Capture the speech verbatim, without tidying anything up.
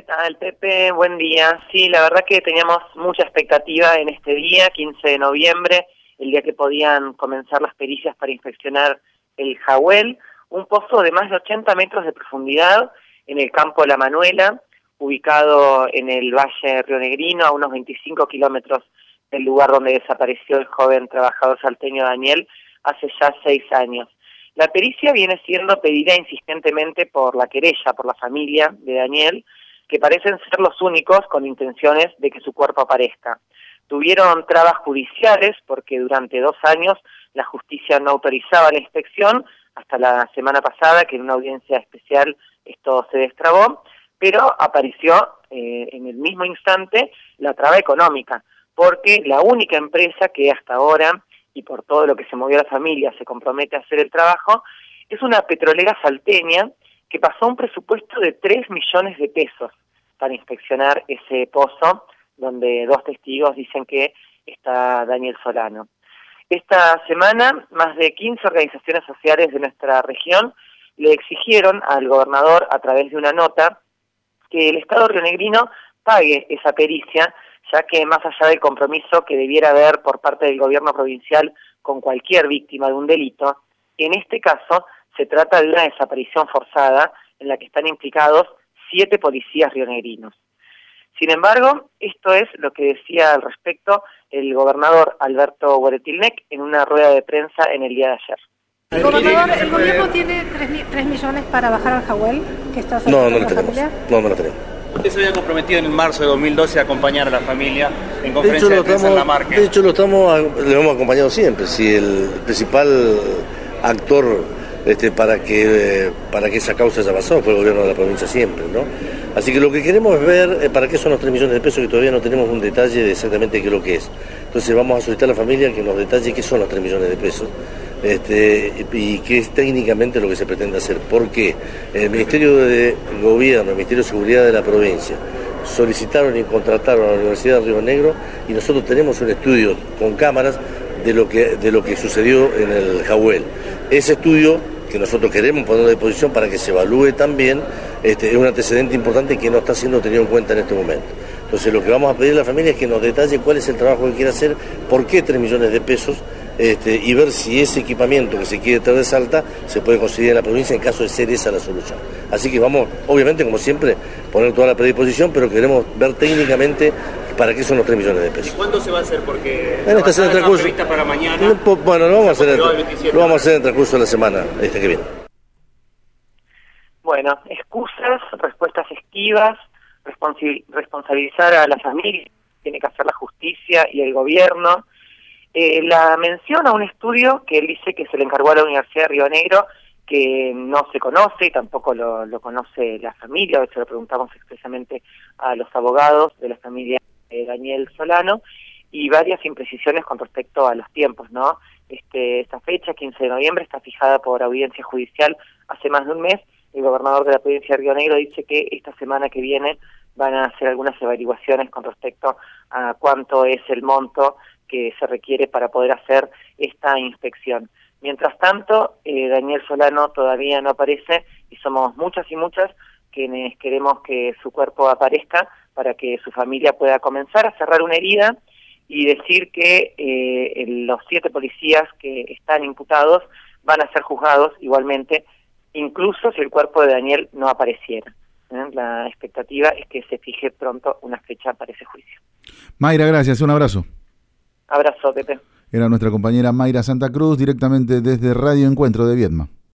tal, Pepe? Buen día. Sí, la verdad que teníamos mucha expectativa en este día, quince de noviembre, el día que podían comenzar las pericias para inspeccionar el Jahuel, un pozo de más de ochenta metros de profundidad en el campo La Manuela, ubicado en el Valle Rionegrino, a unos veinticinco kilómetros del lugar donde desapareció el joven trabajador salteño Daniel hace ya seis años. La pericia viene siendo pedida insistentemente por la querella, por la familia de Daniel, que parecen ser los únicos con intenciones de que su cuerpo aparezca. Tuvieron trabas judiciales porque durante dos años la justicia no autorizaba la inspección, hasta la semana pasada que en una audiencia especial esto se destrabó, pero apareció eh, en el mismo instante la traba económica, porque la única empresa que hasta ahora, y por todo lo que se movió la familia, se compromete a hacer el trabajo, es una petrolera salteña que pasó un presupuesto de tres millones de pesos para inspeccionar ese pozo, donde dos testigos dicen que está Daniel Solano. Esta semana, más de quince organizaciones sociales de nuestra región le exigieron al gobernador, a través de una nota, que el Estado rionegrino pague esa pericia, ya que más allá del compromiso que debiera haber por parte del gobierno provincial con cualquier víctima de un delito, en este caso se trata de una desaparición forzada en la que están implicados siete policías rionegrinos. Sin embargo, esto es lo que decía al respecto el gobernador Alberto Hueretilnec en una rueda de prensa en el día de ayer. El gobernador, ¿el gobierno tiene tres millones para bajar al Jahuel? Que está no, no lo tenemos. No, no lo tenemos. Usted se había comprometido en marzo de dos mil doce a acompañar a la familia en conferencia de, de prensa estamos, en La Marque. De hecho, lo estamos, lo hemos acompañado siempre. Si el principal actor este, para que para que esa causa haya pasado fue el gobierno de la provincia siempre, ¿no? Así que lo que queremos es ver eh, para qué son los tres millones de pesos, que todavía no tenemos un detalle de exactamente qué es lo que es. Entonces vamos a solicitar a la familia que nos detalle qué son los tres millones de pesos. Este, y qué es técnicamente lo que se pretende hacer. Porque el Ministerio de Gobierno, el Ministerio de Seguridad de la provincia solicitaron y contrataron a la Universidad de Río Negro y nosotros tenemos un estudio con cámaras de lo que, de lo que sucedió en el Jahuel. Ese estudio que nosotros queremos poner a disposición para que se evalúe también, este, es un antecedente importante que no está siendo tenido en cuenta en este momento. Entonces lo que vamos a pedir a la familia es que nos detalle cuál es el trabajo que quiere hacer, por qué tres millones de pesos, Este, y ver si ese equipamiento que se quiere traer de Salta se puede conseguir en la provincia en caso de ser esa la solución. Así que vamos, obviamente, como siempre, poner toda la predisposición, pero queremos ver técnicamente para qué son los tres millones de pesos. ¿Y cuándo se va a hacer? Porque bueno, está en el transcurso, prevista para mañana. Bueno, lo vamos, a hacer en, lo vamos a hacer en el transcurso de la semana este que viene. Bueno, excusas, respuestas esquivas, responsabilizar a la familia, tiene que hacer la justicia y el gobierno. Eh, la mención a un estudio que él dice que se le encargó a la Universidad de Río Negro, que no se conoce y tampoco lo, lo conoce la familia, de hecho lo preguntamos expresamente a los abogados de la familia de Daniel Solano, y varias imprecisiones con respecto a los tiempos, ¿no? Este, esta fecha, quince de noviembre, está fijada por audiencia judicial hace más de un mes. El gobernador de la provincia de Río Negro dice que esta semana que viene van a hacer algunas averiguaciones con respecto a cuánto es el monto que se requiere para poder hacer esta inspección. Mientras tanto, eh, Daniel Solano todavía no aparece y somos muchas y muchas quienes queremos que su cuerpo aparezca para que su familia pueda comenzar a cerrar una herida y decir que eh, los siete policías que están imputados van a ser juzgados igualmente, incluso si el cuerpo de Daniel no apareciera. ¿Eh? La expectativa es que se fije pronto una fecha para ese juicio. Mayra, gracias. Un abrazo. Abrazo, Pepe. Era nuestra compañera Mayra Santa Cruz, directamente desde Radio Encuentro de Viedma.